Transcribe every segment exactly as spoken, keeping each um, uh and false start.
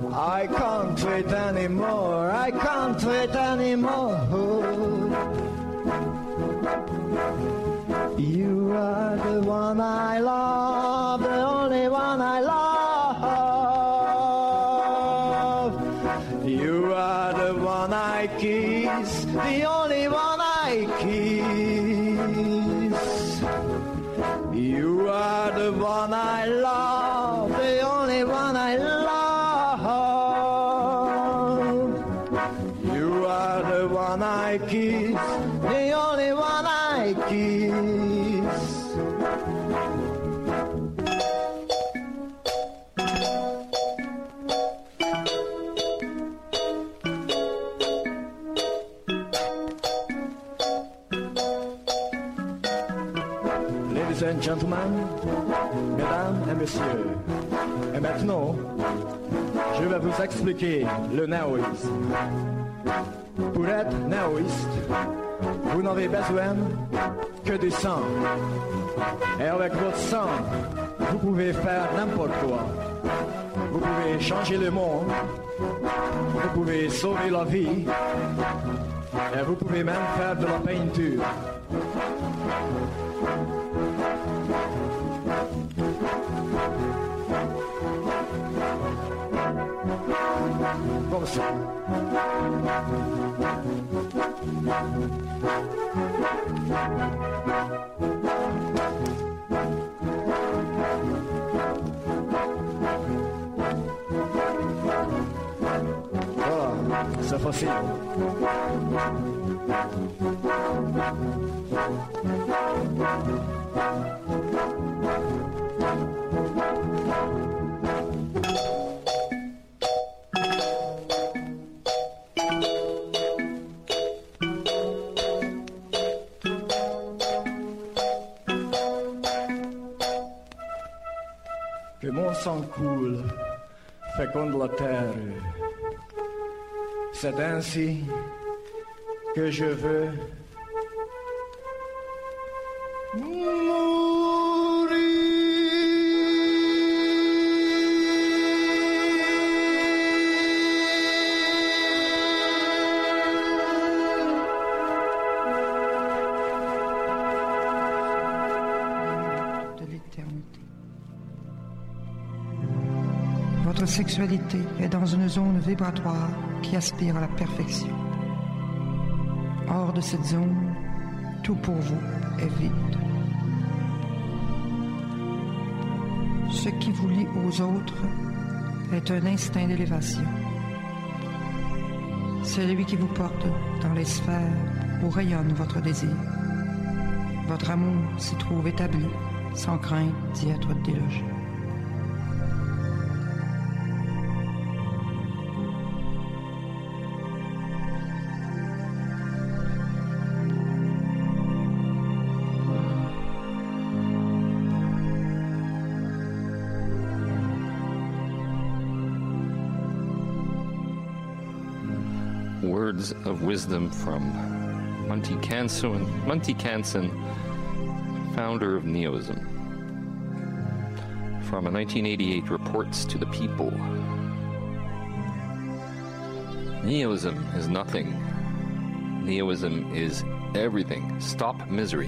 I can't wait anymore, I can't wait anymore. You are the one I love, the only one I love. You are the one I kiss, the only one I kiss. You are the one I love, the only one I love. You are the one I kiss, the only one I kiss. Ladies and gentlemen, mesdames et messieurs, et maintenant, je vais vous expliquer le néoïsme. Pour être néoïste, vous n'avez besoin que du sang. Et avec votre sang, vous pouvez faire n'importe quoi. Vous pouvez changer le monde, vous pouvez sauver la vie, et vous pouvez même faire de la peinture. Comme ça. Voilà, c'est facile. Que mon sang coule, féconde la terre. C'est ainsi que je veux mourir. De l'éternité. Votre sexualité est dans une zone vibratoire qui aspire à la perfection. Hors de cette zone, tout pour vous est vide. Ce qui vous lie aux autres est un instinct d'élévation. Celui qui vous porte dans les sphères où rayonne votre désir. Votre amour s'y trouve établi, sans crainte d'y être délogé. Words of wisdom from Monty Kansen, Monty Kansen, founder of Neoism. From a nineteen eighty-eight Reports to the People. Neoism is nothing. Neoism is everything. Stop misery.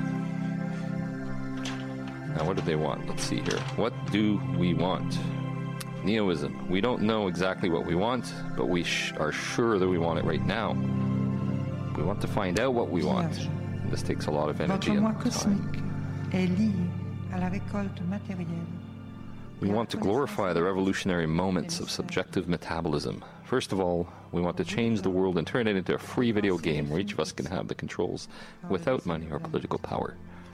Now, what do they want? Let's see here. What do we want? Neoism. We don't know exactly what we want, but we sh- are sure that we want it right now. We want to find out what we want. And this takes a lot of energy Votre moi and cosmique time. est lié à la récolte matérielle. We want to glorify the revolutionary moments of subjective metabolism. First of all, we want to change the world and turn it into a free video game where each of us can have the controls without money or political power.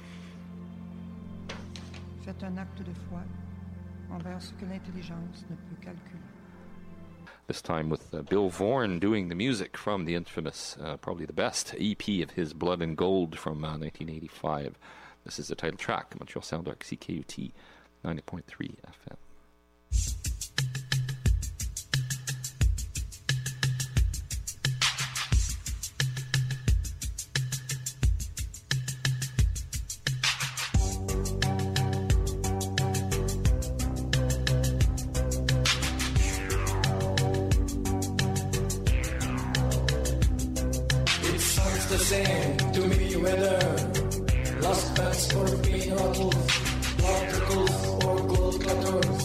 Faites un acte de foi envers ce que l'intelligence ne peut calculer. This time with uh, Bill Vaughan doing the music from the infamous, uh, probably the best E P of his, Blood and Gold, from uh, nineteen eighty-five. This is the title track, Montreal Soundark, C K U T ninety point three F M. same to me whether lost pets or bean rattles, particles or gold clutters.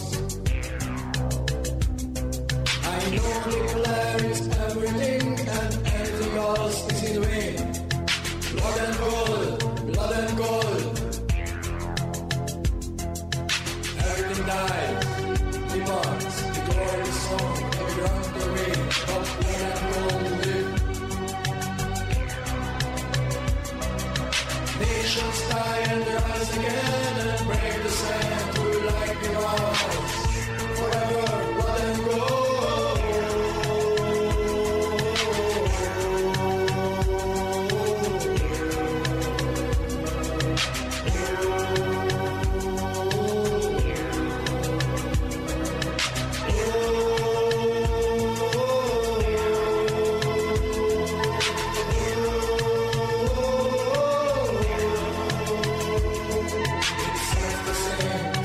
I know nuclear is everything and anything else is in vain. Blood and gold, blood and gold. Everything dies, departs, the glory song, every round the way, but blood and gold live. Nations die and rise again and break the sand to like the walls. Forever, blood and gold. It's the same.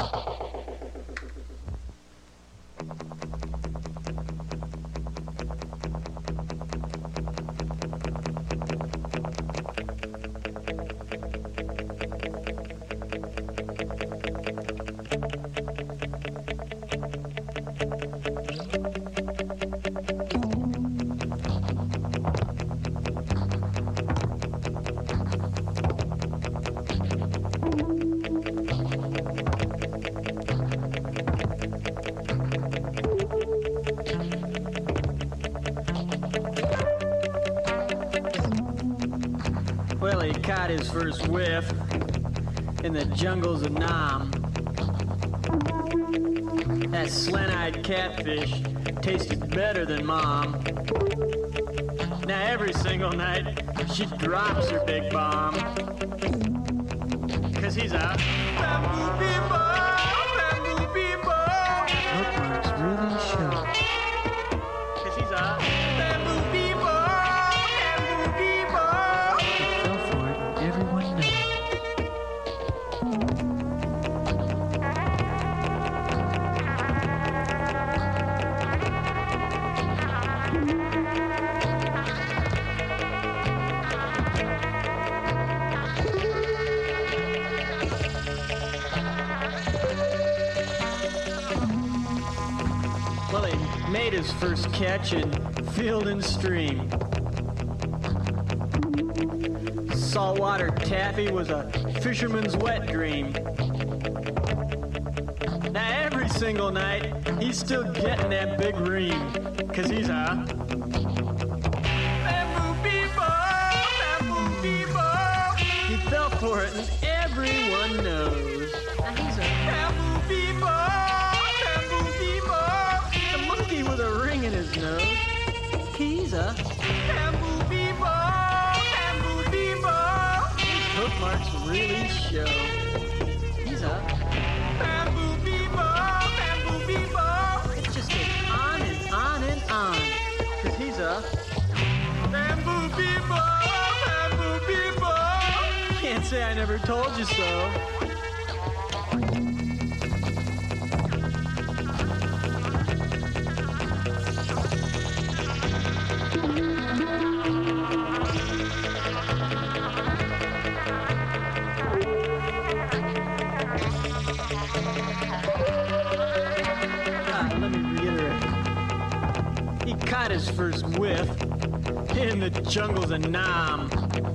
Well, he caught his first whiff in the jungles of Nam. That slant-eyed catfish tasted better than Mom. Now every single night, she drops her big bomb. Cause he's a bamboo people, bamboo people. Bookmarks really show. Cause he's a bamboo people, bamboo people. He fell for it, and everyone knows. Well, he made his first catch in field and stream. Saltwater taffy was a fisherman's wet dream. Now every single night, he's still getting that big ream. Cause he's a bamboo people, bamboo people. He fell for it and everyone knows. Now he's a bamboo people, bamboo people. The monkey with a ring in his nose. He's a bamboo people, bamboo people. His hook marks really show. He's a bamboo people, bamboo people. It just goes on and on and on. Cause he's a bamboo people, bamboo people. Can't say I never told you so. Ah, let me reiterate. He caught his first whiff in the jungles of Nam.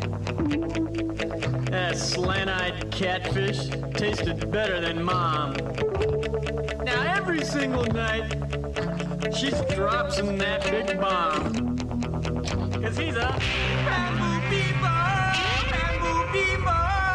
That slant-eyed catfish tasted better than Mom. Now every single night, she drops him that big bomb. Cause he's a bamboo people, bamboo people.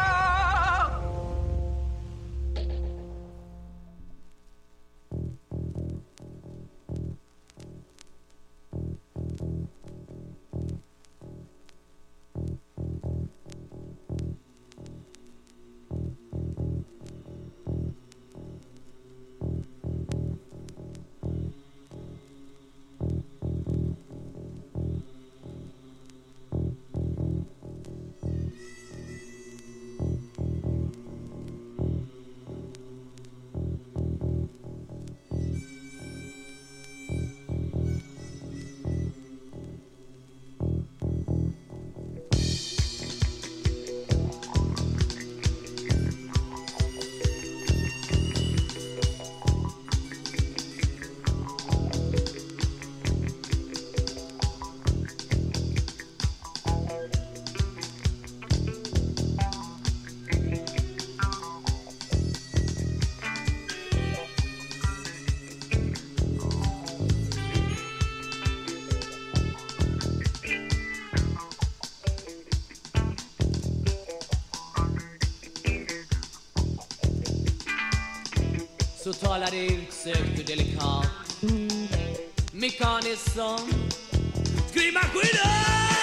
Så talar det utsökt och delikat, mekaniskt som skrivmaskiner.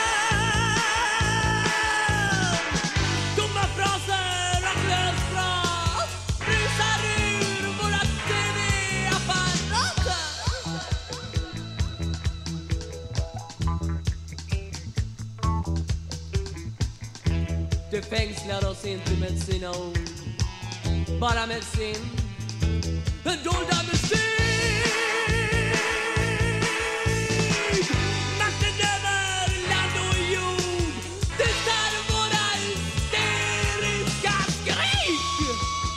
Tomma fraser, rastlös fras rusar ur våra tv-apparater. Det fängslar oss inte med sina ord, bara med sin fördolda musik. Makten över land och jord tystar våra hysteriska skrik.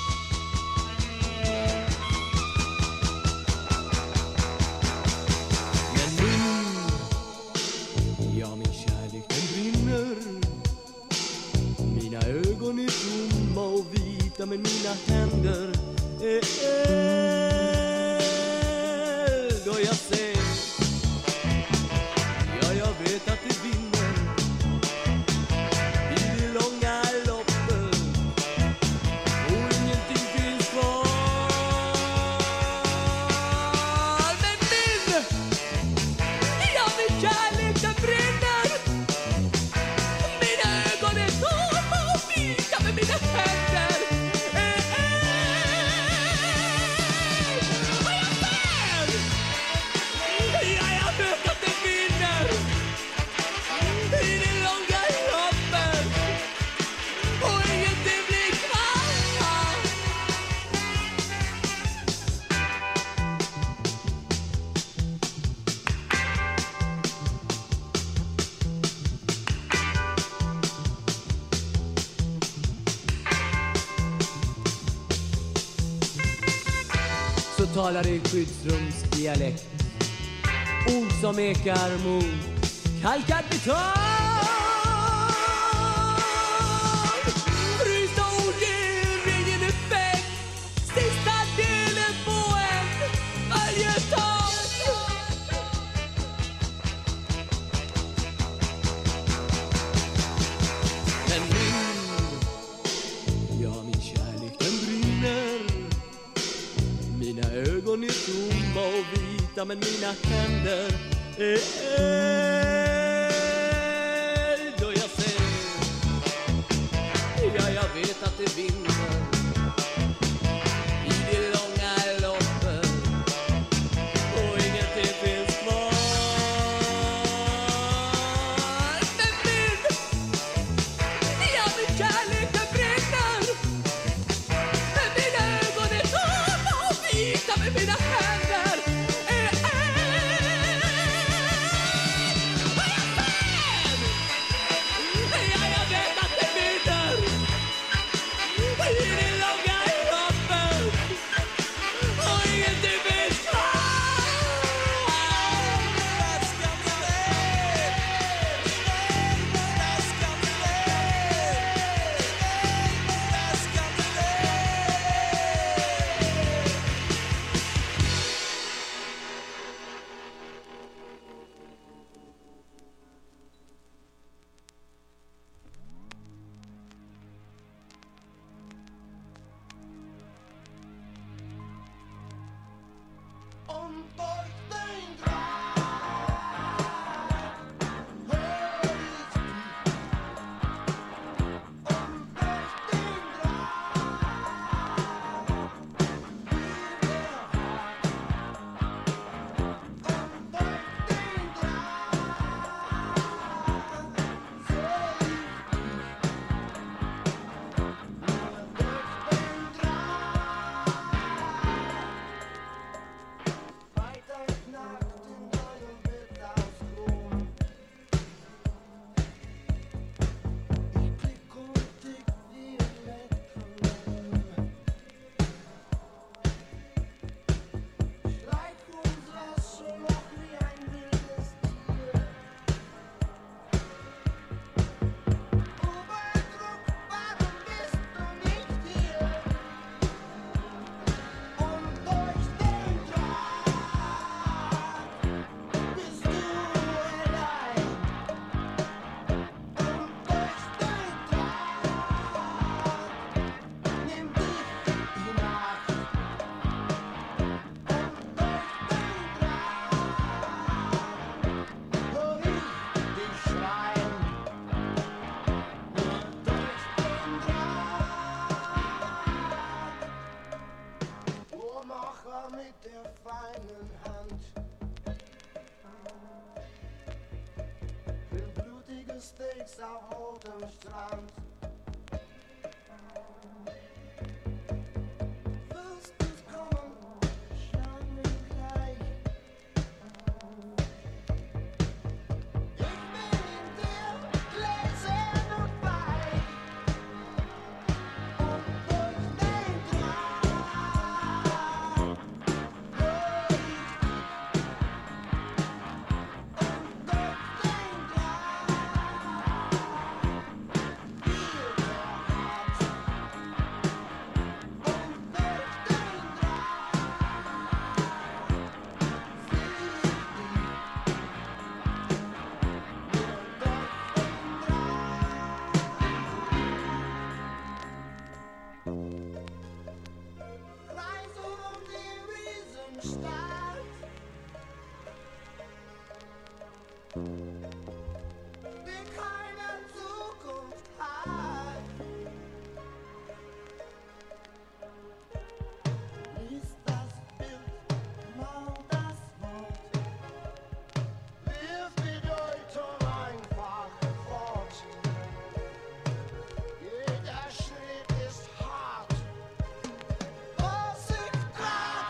Men nu, ja min kärlek den brinner. Mina ögon är tomma och vita men mina händer är eld. Och jag ser, ja jag vet att det vinner i det långa loppet och ingenting finns kvar. Men min, ja min kärlek den brinner. Mina ögon är tomma och vita med mina händer är eld. Och jag ser, ja jag vet att det vinner i det långa loppet och ingenting blir kvar. Så talar i skyddsrumsdialekt, ord som ekar mot kalkad betong. Frysta ord ger ingen effekt, sista delen på en följetong. Men min, ja min kärlek den brinner. Mina ögon är tomma och vita men mina händer är eld. Och jag ser, ja jag vet att det vinner i det långa loppet och ingenting finns kvar. Men min, ja min kärlek den brinner. Men mina ögon är tomma och vita med mina händer är eld. Och jag ser, ja jag vet att det vinner i det långa loppet och ingenting finns kvar. Läska mig ner, läska mig ner, läska mig steaks av rotem strand. Först kommen die keine Zukunft hat. Lies das Bild, mal das Wort, wirf die Deutung einfach fort. Jeder Schritt ist hart. Vorsicht, Grad!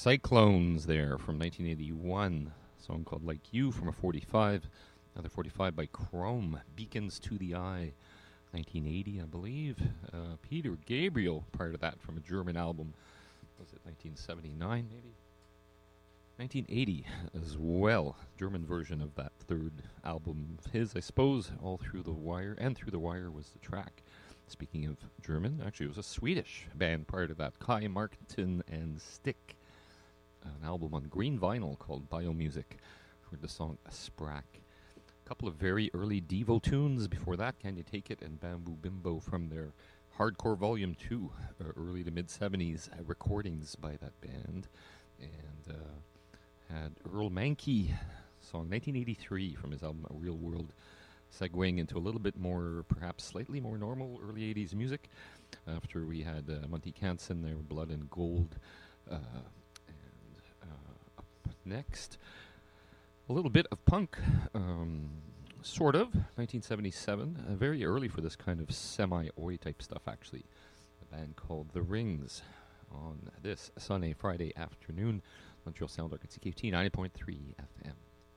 Cyclones there from nineteen eighty-one. A song called Like You from a forty-five. Another forty-five by Chrome. Beacons to the Eye. nineteen eighty, I believe. Uh, Peter Gabriel, part of that from a German album. Was it nineteen seventy-nine, maybe? nineteen eighty as well. German version of that third album of his, I suppose. All Through the Wire. And Through the Wire was the track. Speaking of German, actually it was a Swedish band part of that. Kai Martin and Stick. An album on green vinyl called Biomusic. Heard the song Sprack. A couple of very early Devo tunes before that. Can You Take It and Bamboo Bimbo from their Hardcore Volume two, uh, early to mid-seventies uh, recordings by that band. And uh, had Earl Mankey, song nineteen eighty-three from his album A Real World, segueing into a little bit more, perhaps slightly more normal early eighties music. After we had uh, Monty Canson there, Blood and Gold. Uh, and uh, up next, a little bit of punk, um, sort of, nineteen seventy-seven. Uh, very early for this kind of semi-oi type stuff, actually. A band called The Rings on this sunny Friday afternoon. Montreal Sound Arc at C K T ninety point three F M.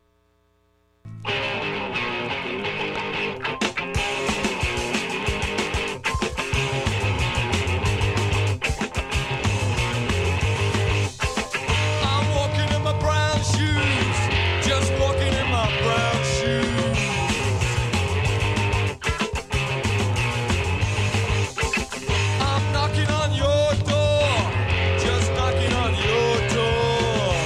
I'm walking in my brown shoes, just walking in my brown shoes. I'm knocking on your door, just knocking on your door.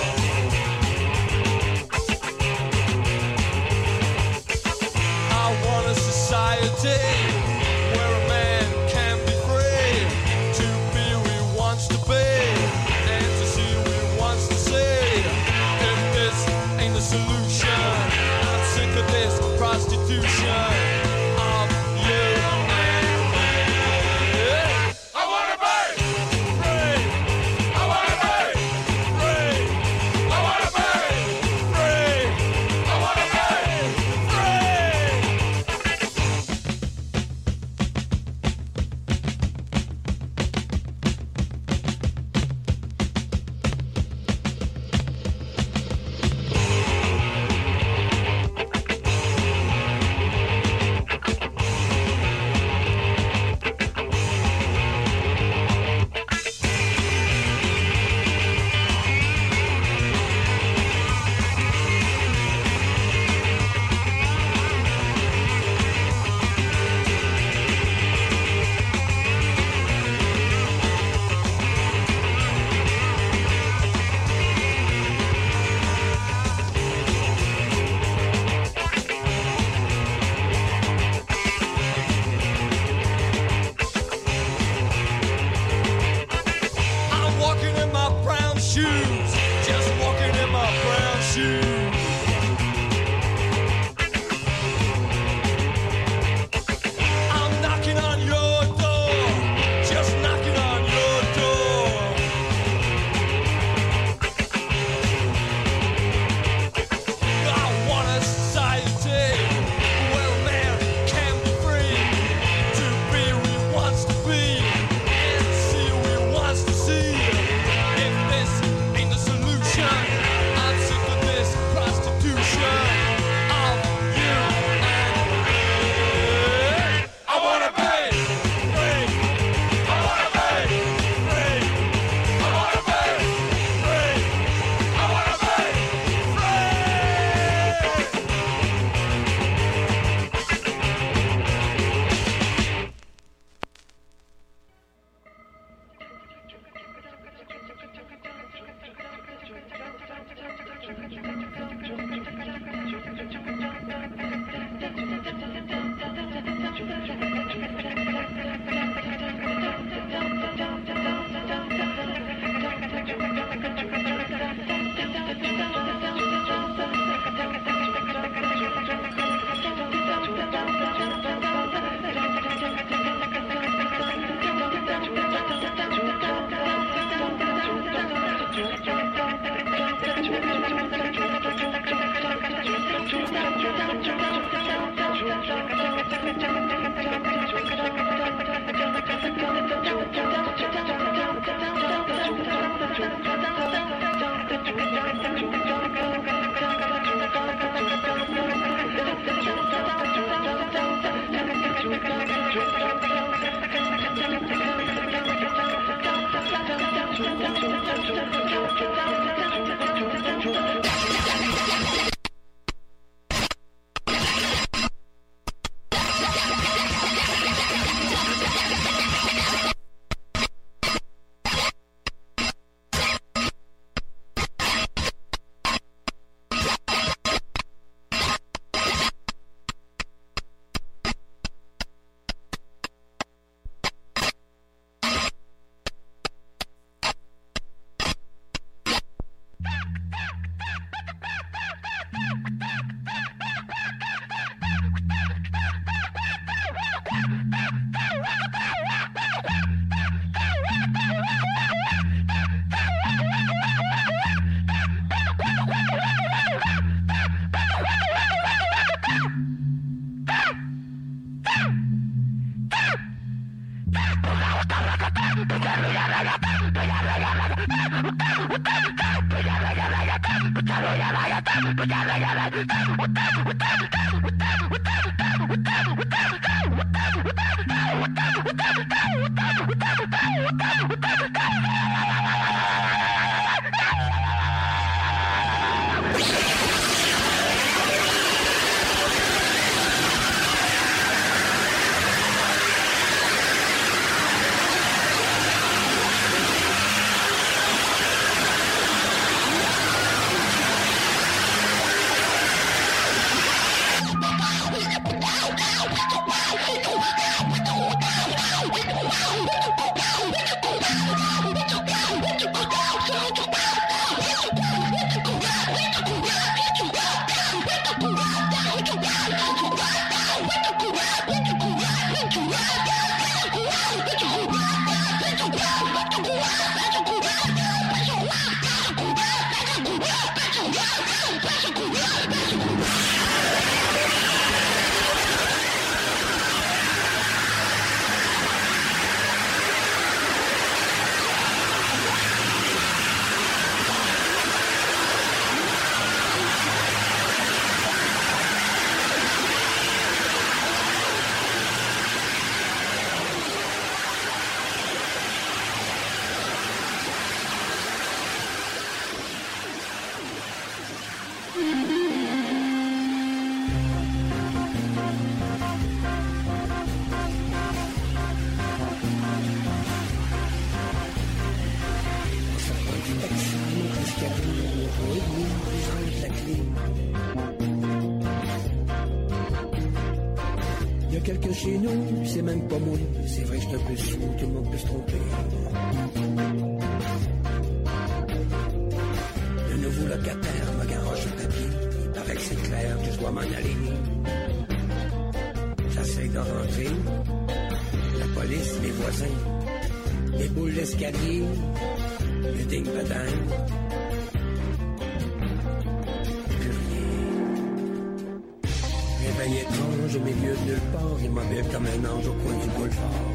I want a society where a man can be free to be who he wants to be and to see who he wants to see. If this ain't the solution, I'm sick of this prostitution of you and me. I wanna be free. I wanna be free. I wanna be free. I wanna be free. I'm walking in my brown shoes, just walking in my brown shoes. I'm knocking on your door, just knocking on your door. I want a society where a man can be free to be who he wants to be and see who he wants to see. If this ain't the solution, I'm sick of this Il y a quelqu'un chez nous, c'est même pas moi. C'est vrai que je suis un peu sous, tout le monde peut se tromper. Le nouveau locataire m'a garoché le papier. Il paraît que c'est clair que je dois m'en aller. J'essaie de rentrer. La police, les voisins, les boules d'escalier, le ding-badang. Réveil étrange au milieu de nulle part, immobile comme un ange au coin du boulevard.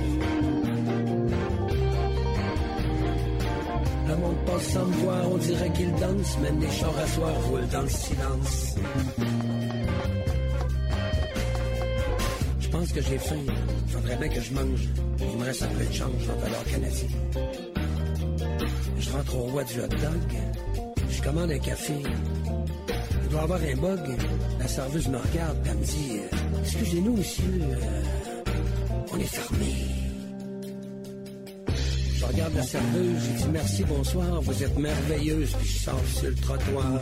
Le monde passe sans me voir, on dirait qu'il danse, même les chars à soir roulent dans le silence. Je pense que j'ai faim, faudrait bien que je mange. Il me reste un peu de change en valeur canadien. Je rentre au roi du hot dog, je commande un café. Il doit y avoir un bug. La serveuse me regarde et elle me dit euh, « Excusez-nous, monsieur, euh, on est fermé. » Je regarde la serveuse, j'ai dit « Merci, bonsoir, vous êtes merveilleuse. » Puis je sors sur le trottoir.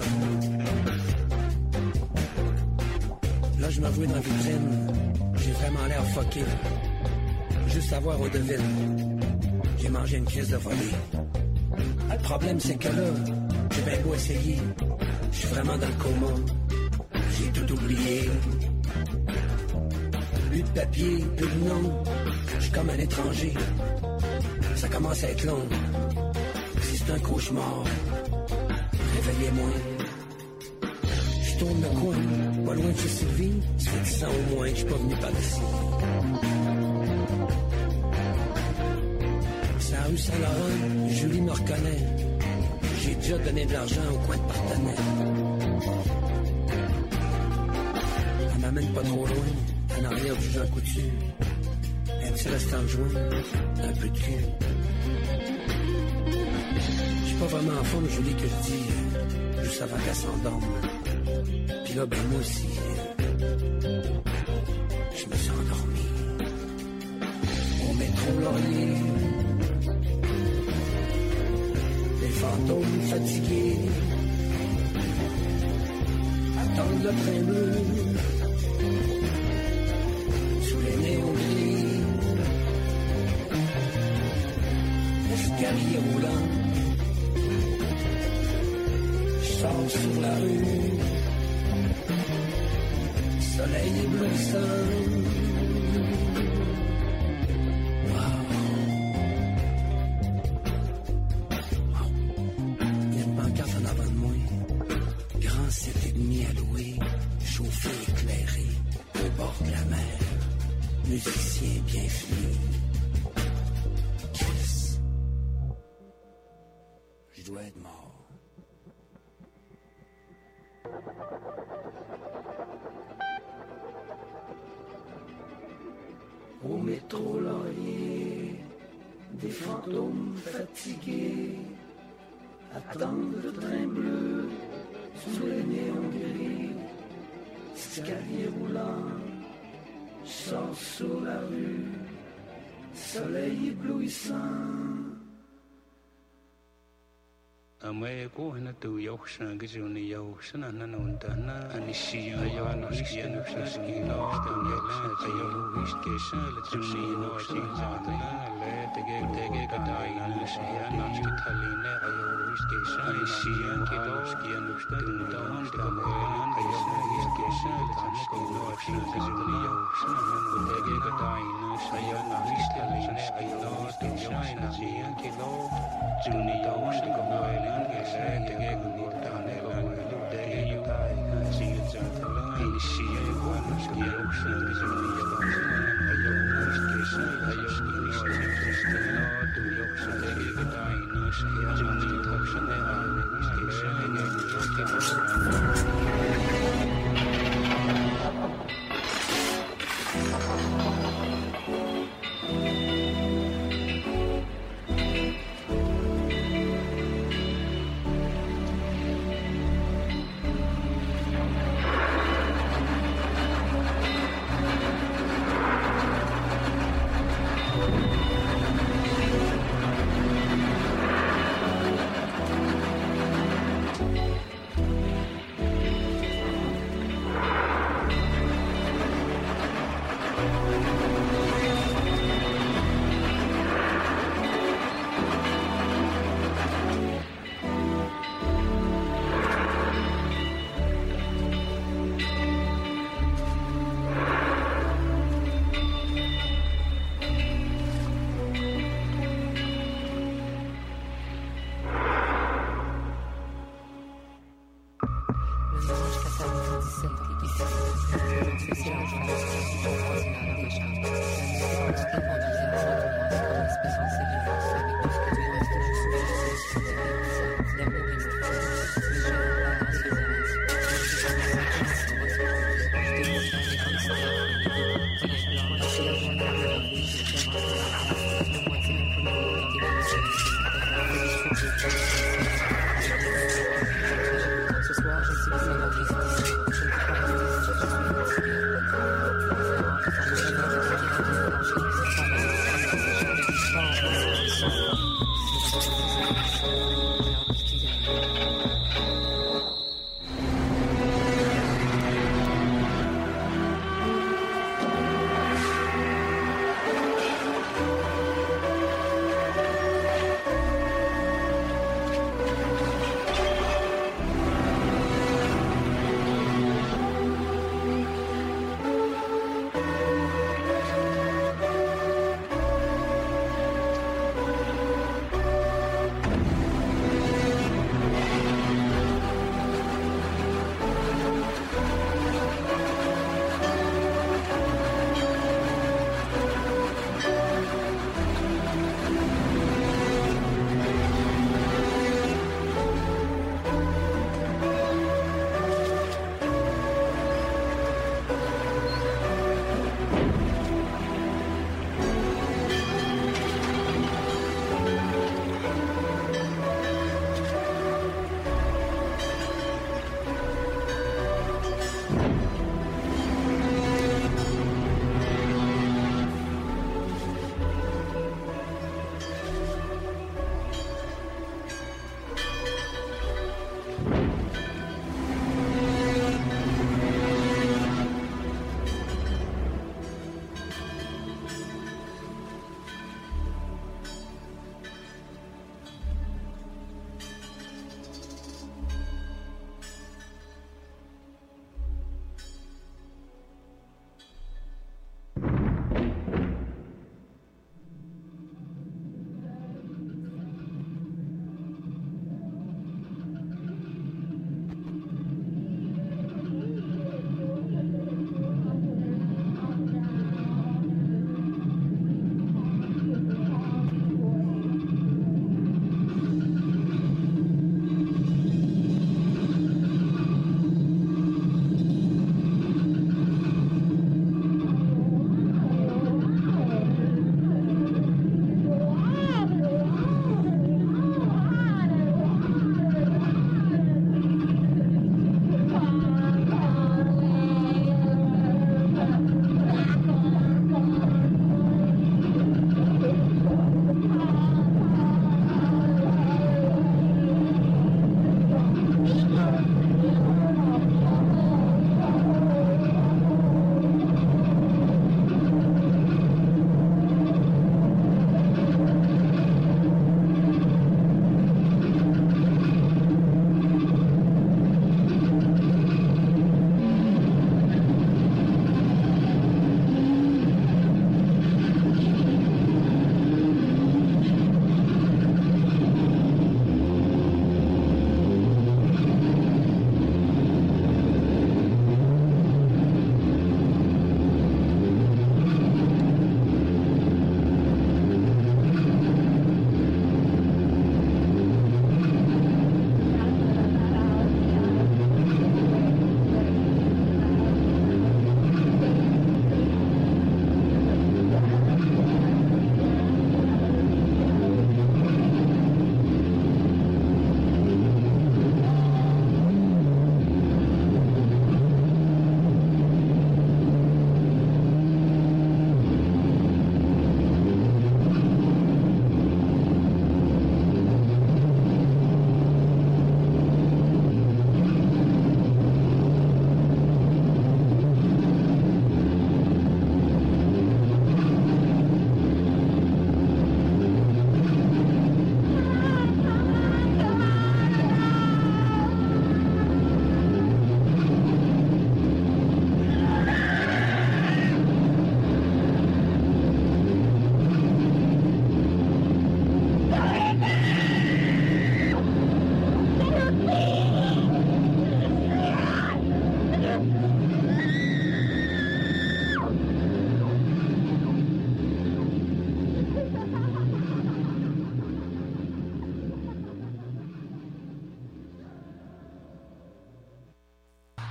Là, je m'avoue dans la vitrine. J'ai vraiment l'air fucké. Juste à voir au devine. J'ai mangé une crise de volée. Le problème, c'est que là, j'ai bien beau essayer. Je suis vraiment dans le coma. J'ai tout oublié. Plus de papier, plus de nom. Je suis comme un étranger. Ça commence à être long. Si c'est un cauchemar, réveillez-moi. Je tourne le coin, pas loin de chez Sylvie. Ça fait dix ans au moins que je suis pas venu par ici. C'est la rue Saint-Laurent, Julie me reconnaît. J'ai déjà donné de l'argent au coin de partenaire. Elle m'amène pas trop loin, en arrière du Jean Coutu. Un petit restant de joint, un peu de cul. Je suis pas vraiment en forme, Julie, que je dis, juste avant qu'elle s'endorme. Puis là, ben moi aussi, je me suis endormi. Au métro Laurier, les fantômes fatigués attendent le train bleu sous les néons gris. Escalier roulant, je sors sur la rue. Soleil éblouissant. Wow. Wow. Il y a une pancarte en avant de moi. Grand sept et demi à louer. Chauffé, éclairé. Au bord de la mer. Musicien bien fini. Kiss. Je dois être mort. Au métro Laurier, des fantômes fatigués attendent le train bleu sous les néons gris. Escalier roulant, je sors sur la rue, soleil éblouissant. Amai ko hana tu yau sana ke juni yau sana na non ta na anisi ayo anisi anu saski no sta yau sa ayo wis ke sa la juni no chi ja na le te ge te ge ka dai na si ya na chi thali ne ayo wis ke sa anisi an ke do ski anu sta tu ta han ta ko ayo wis ke sa la juni ko no chi ke juni yau sana na no te ge ka dai na si ya na wis thali ne ayo wis ke sa na chi an ke do juni yau sta ko no ke sa te ge ko ta ne la lu de ge yu tai chi ja ta la ni si ya ko no ski yau sa ke juni yau ayo wis ke sa ayo wis ke sa no tu yau sa te ge ka dai na si ya juni ta sa ne ayo wis ke sa ge yu ke no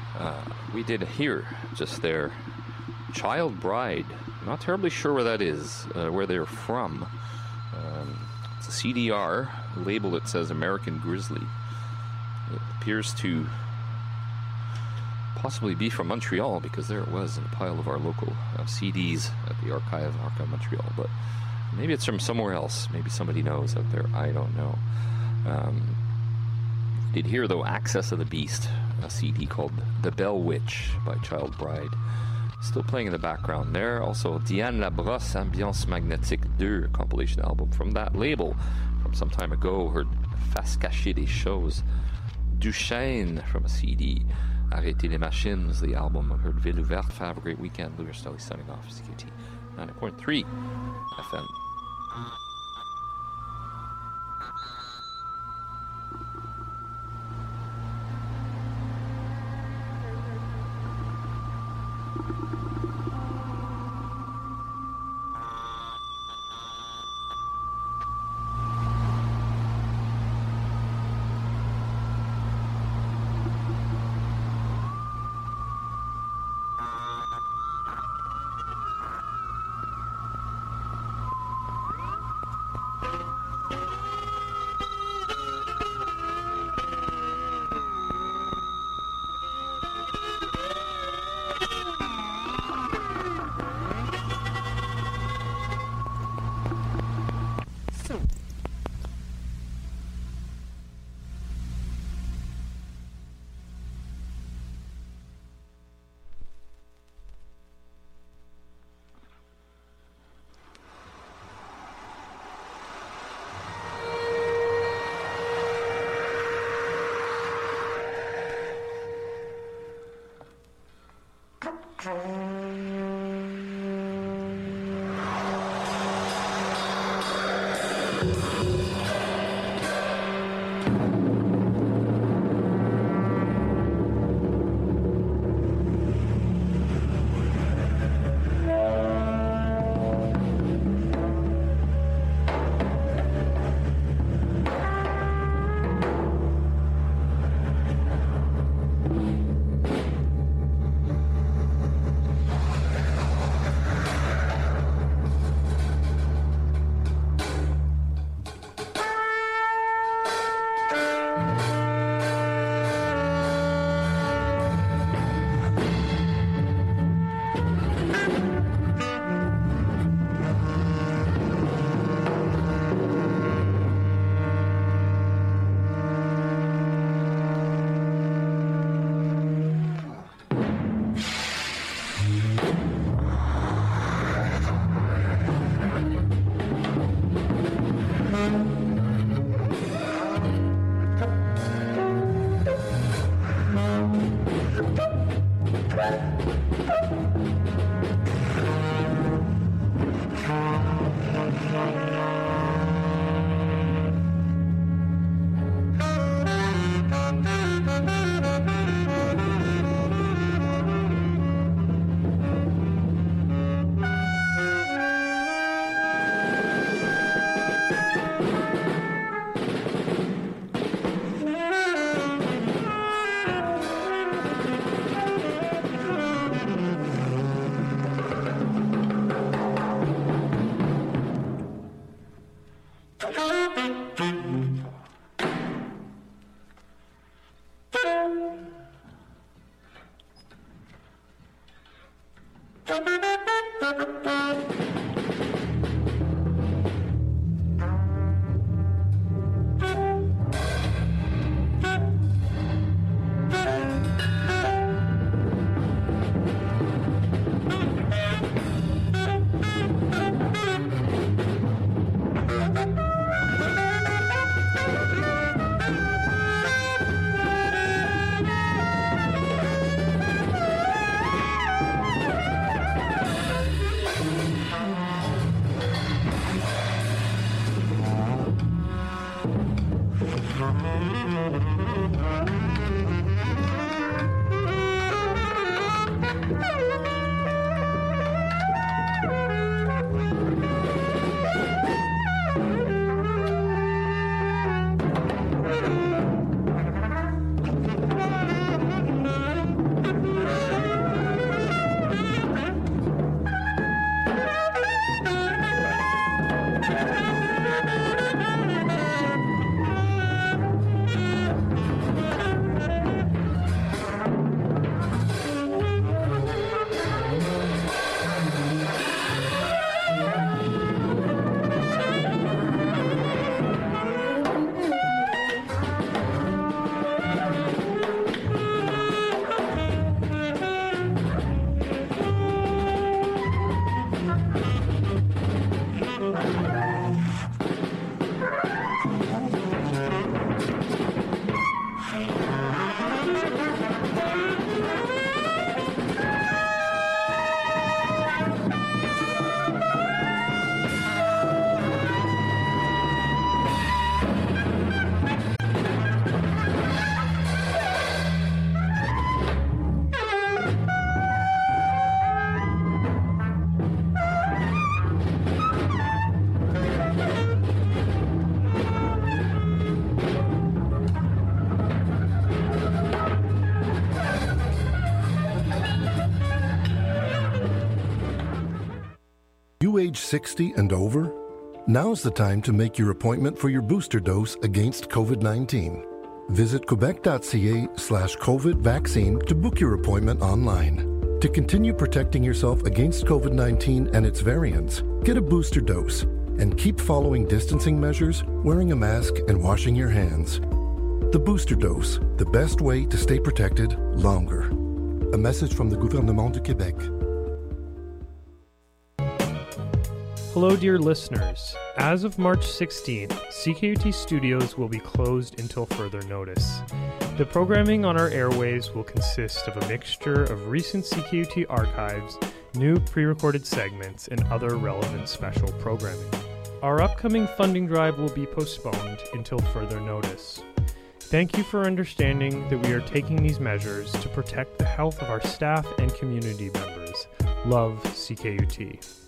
Uh, we did hear just there Child Bride. Not terribly sure where that is, uh, where they're from. Um, it's a C D R label that says American Grizzly. It appears to possibly be from Montreal, because there it was in a pile of our local uh, C Ds at the Archive, Archive Montreal. But maybe it's from somewhere else. Maybe somebody knows out there. I don't know. Um, did hear, though, Access of the Beast, a C D called The Bell Witch by Child Bride. Still playing in the background there. Also, Diane Labrosse, Ambiance Magnétique two, a compilation album from that label from some time ago. Heard Face Cachée des Choses. Duchesne from a C D. Arrêtez les Machines, the album. I heard Ville Ouverte. Have a great weekend. Louis Stelly signing off. C Q T ninety point three F M. age sixty and over? Now's the time to make your appointment for your booster dose against COVID nineteen. Visit quebec.ca slash COVID vaccine to book your appointment online. To continue protecting yourself against COVID nineteen and its variants, get a booster dose and keep following distancing measures, wearing a mask, and washing your hands. The booster dose, the best way to stay protected longer. A message from the Gouvernement du Québec. Hello, dear listeners. As of March sixteenth, C K U T Studios will be closed until further notice. The programming on our airwaves will consist of a mixture of recent C K U T archives, new pre-recorded segments, and other relevant special programming. Our upcoming funding drive will be postponed until further notice. Thank you for understanding that we are taking these measures to protect the health of our staff and community members. Love, C K U T.